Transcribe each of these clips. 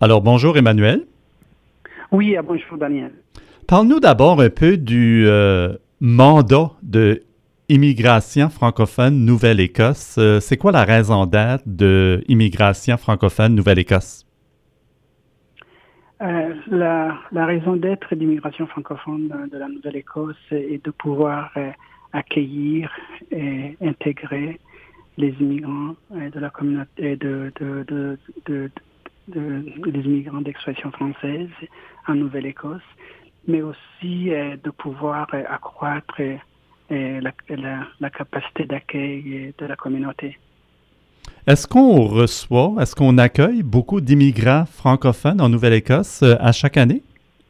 Alors, bonjour Emmanuel. Oui, bonjour Daniel. Parle-nous d'abord un peu du mandat de Immigration francophone Nouvelle-Écosse. C'est quoi la raison d'être de Immigration francophone Nouvelle-Écosse? La raison d'être d'immigration francophone de la Nouvelle-Écosse est de pouvoir accueillir et intégrer les immigrants de la communauté des immigrants d'expression française en Nouvelle-Écosse, mais aussi de pouvoir accroître la capacité d'accueil de la communauté. Est-ce qu'on accueille beaucoup d'immigrants francophones en Nouvelle-Écosse à chaque année?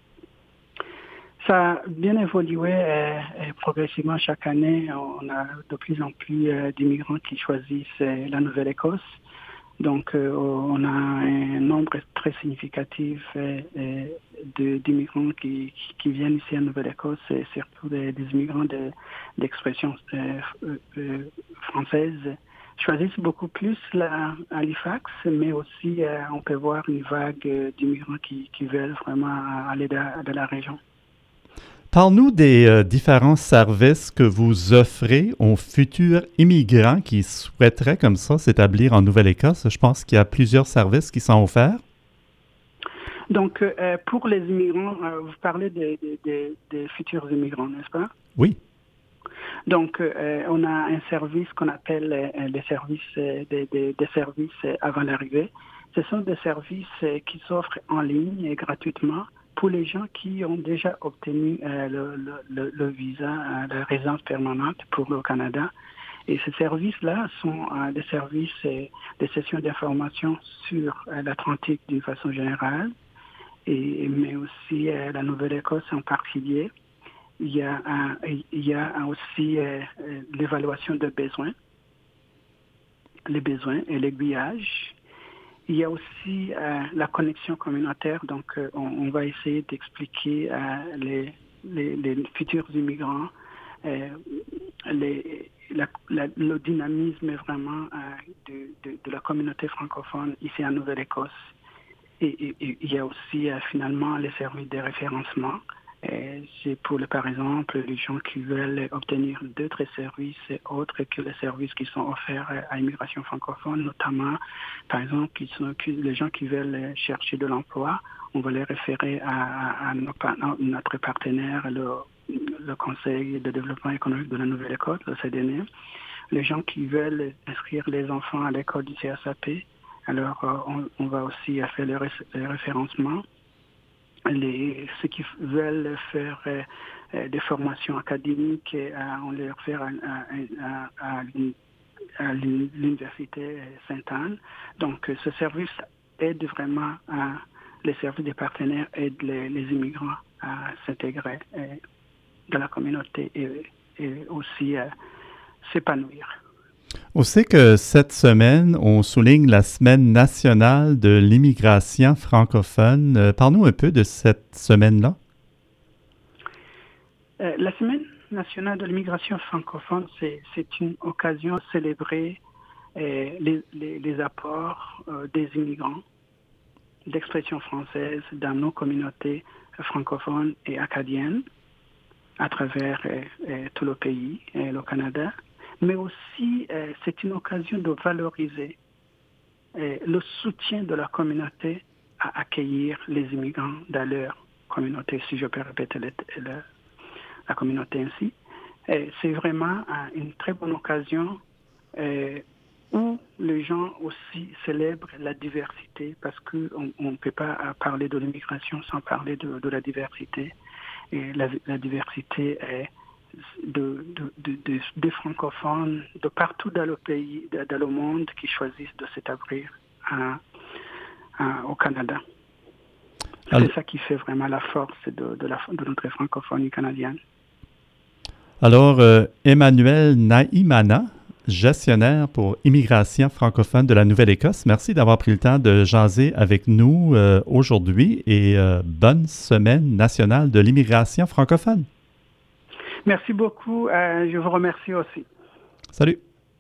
Ça a bien évolué progressivement chaque année. On a de plus en plus d'immigrants qui choisissent la Nouvelle-Écosse. Donc, on a un nombre très significatif d'immigrants qui viennent ici en Nouvelle-Écosse, et surtout des immigrants d'expression française. Choisissent beaucoup plus Halifax, mais aussi on peut voir une vague d'immigrants qui veulent vraiment aller de la région. Parle-nous des différents services que vous offrez aux futurs immigrants qui souhaiteraient comme ça s'établir en Nouvelle-Écosse. Je pense qu'il y a plusieurs services qui sont offerts. Donc, pour les immigrants, vous parlez des futurs immigrants, n'est-ce pas? Oui. Donc, on a un service qu'on appelle les services des services avant l'arrivée. Ce sont des services qui s'offrent en ligne et gratuitement pour les gens qui ont déjà obtenu le visa de résidence permanente pour le Canada. Et ces services-là sont des services de sessions d'information sur l'Atlantique d'une façon générale, mais aussi la Nouvelle-Écosse en particulier. Il y a aussi l'évaluation des besoins, les besoins et l'aiguillage. Il y a aussi la connexion communautaire. Donc, on va essayer d'expliquer les futurs immigrants le dynamisme vraiment de la communauté francophone ici en Nouvelle-Écosse. Et il y a aussi finalement les services de référencement. C'est par exemple, les gens qui veulent obtenir d'autres services autres que les services qui sont offerts à l'immigration francophone, notamment, par exemple, les gens qui veulent chercher de l'emploi, on va les référer à notre partenaire, le Conseil de développement économique de la Nouvelle-Écosse, le CDN. Les gens qui veulent inscrire les enfants à l'école du CSAP, alors on va aussi faire le référencement. Ceux qui veulent faire des formations académiques, on les fait à l'Université Sainte-Anne. Donc, ce service aide vraiment les services des partenaires aident les immigrants à s'intégrer dans la communauté et aussi s'épanouir. On sait que cette semaine, on souligne la Semaine nationale de l'immigration francophone. Parle-nous un peu de cette semaine-là. La Semaine nationale de l'immigration francophone, c'est une occasion de célébrer les apports des immigrants d'expression française dans nos communautés francophones et acadiennes à travers tout le pays et le Canada. Mais aussi, c'est une occasion de valoriser le soutien de la communauté à accueillir les immigrants dans leur communauté, si je peux répéter la communauté ainsi. C'est vraiment une très bonne occasion où les gens aussi célèbrent la diversité, parce qu'on ne peut pas parler de l'immigration sans parler de la diversité. Et la diversité est des francophones de partout dans le pays, dans le monde, qui choisissent de s'établir au Canada. C'est ça qui fait vraiment la force de notre francophonie canadienne. Alors, Emmanuel Naïmana, gestionnaire pour Immigration francophone de la Nouvelle-Écosse, merci d'avoir pris le temps de jaser avec nous aujourd'hui et bonne semaine nationale de l'immigration francophone. Merci beaucoup. Je vous remercie aussi. Salut.